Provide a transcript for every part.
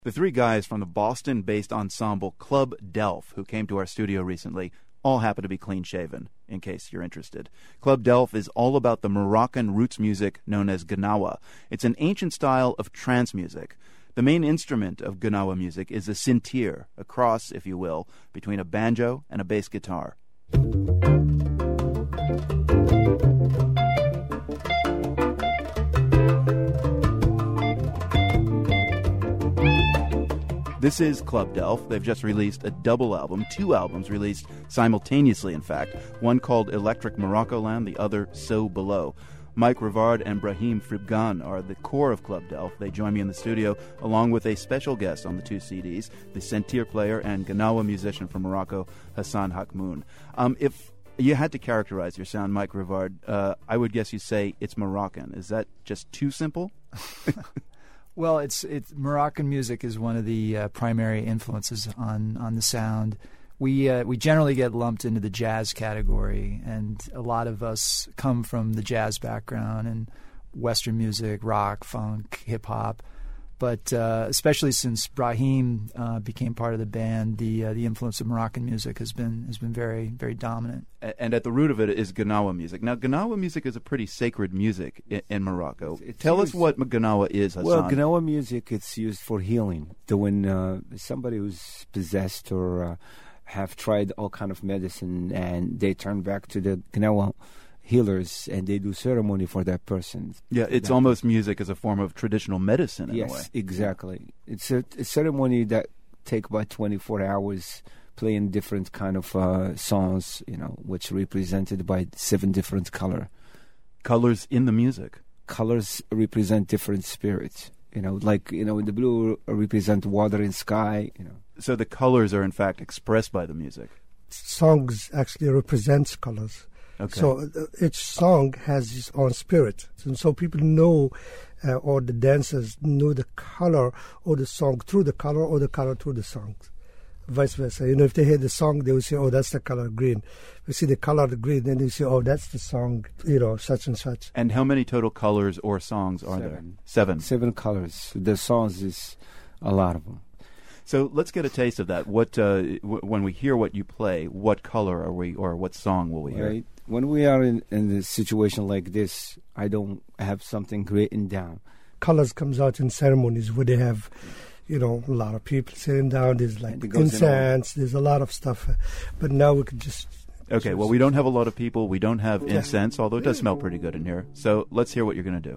The three guys from the Boston-based ensemble Club Delf, who came to our studio recently, all happen to be clean-shaven, in case you're interested. Club Delf is all about the Moroccan roots music known as Gnawa. It's an ancient style of trance music. The main instrument of Gnawa music is a sintir, a cross, if you will, between a banjo and a bass guitar. This is Club Delf. They've just released a double album, 2 albums released simultaneously, in fact. One called Electric Morocco Land, the other So Below. Mike Rivard and Brahim Fribgan are the core of Club Delf. They join me in the studio along with a special guest on the 2 CDs, the sentir player and Gnawa musician from Morocco, Hassan Hakmoun. If you had to characterize your sound, Mike Rivard, I would guess you'd say it's Moroccan. Is that just too simple? Well, it's Moroccan music is one of the primary influences on the sound. We generally get lumped into the jazz category, and a lot of us come from the jazz background and Western music, rock, funk, hip hop. But especially since Brahim became part of the band, the influence of Moroccan music has been very, very dominant. And at the root of it is Gnawa music. Now, Gnawa music is a pretty sacred music in Morocco. Tell us what Gnawa is, Hassan. Well, Gnawa music, it's used for healing. When somebody who's possessed or have tried all kind of medicine and they turn back to the Gnawa healers and they do ceremony for that person. Yeah, it's almost music as a form of traditional medicine in a way. Yes, exactly. It's a ceremony that take about 24 hours playing different kind of songs, which represented by 7 different colors in the music. Colors represent different spirits. In the blue represent water and sky. So the colors are in fact expressed by the music. Songs actually represents colors. Okay. So each song has its own spirit. And so people know, or the dancers know the color or the song through the color or the color through the songs. Vice versa. If they hear the song, they will say, oh, that's the color green. We see the color of the green, then they say, oh, that's the song, such and such. And how many total colors or songs are there? 7. 7 colors. The songs is a lot of them. So let's get a taste of that. What when we hear what you play, what color are we, or what song will we hear? Right. When we are in a situation like this, I don't have something written down. Colors comes out in ceremonies where they have, a lot of people sitting down. There's like incense. There's a lot of stuff. But now we could just... Okay, well, we don't have a lot of people. We don't have incense, although it does smell pretty good in here. So let's hear what you're going to do.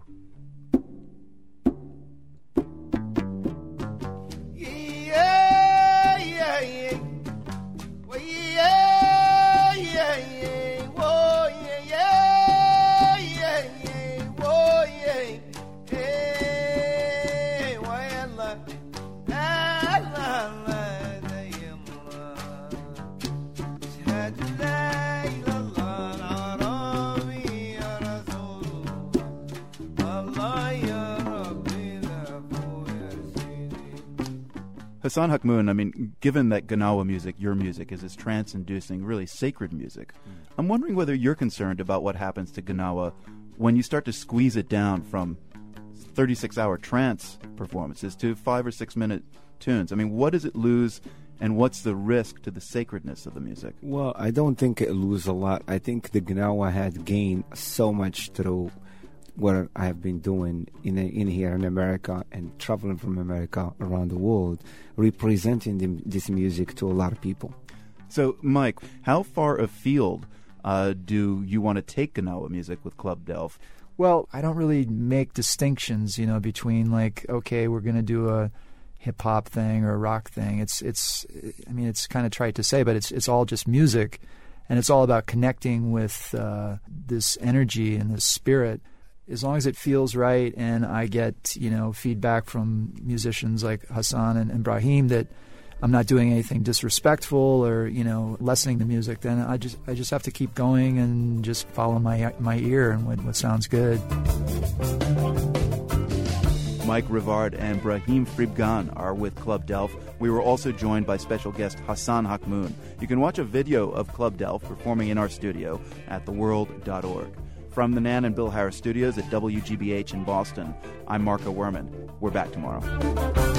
Hassan Hakmoun, given that Gnawa music, your music, is this trance-inducing, really sacred music, I'm wondering whether you're concerned about what happens to Gnawa when you start to squeeze it down from 36-hour trance performances to 5 or 6 minute tunes. What does it lose, and what's the risk to the sacredness of the music? Well, I don't think it lose a lot. I think the Gnawa had gained so much through what I have been doing in here in America and traveling from America around the world, representing this music to a lot of people. So, Mike, how far afield do you want to take Gnawa music with Club Delf? Well, I don't really make distinctions, between we're going to do a hip-hop thing or a rock thing. It's kind of trite to say, but it's all just music, and it's all about connecting with this energy and this spirit. As long as it feels right and I get, feedback from musicians like Hassan and Brahim that I'm not doing anything disrespectful or, lessening the music, then I just have to keep going and just follow my ear and what sounds good. Mike Rivard and Brahim Fribgan are with Club Delf. We were also joined by special guest Hassan Hakmoun. You can watch a video of Club Delf performing in our studio at theworld.org. From the Nan and Bill Harris studios at WGBH in Boston, I'm Marco Werman. We're back tomorrow.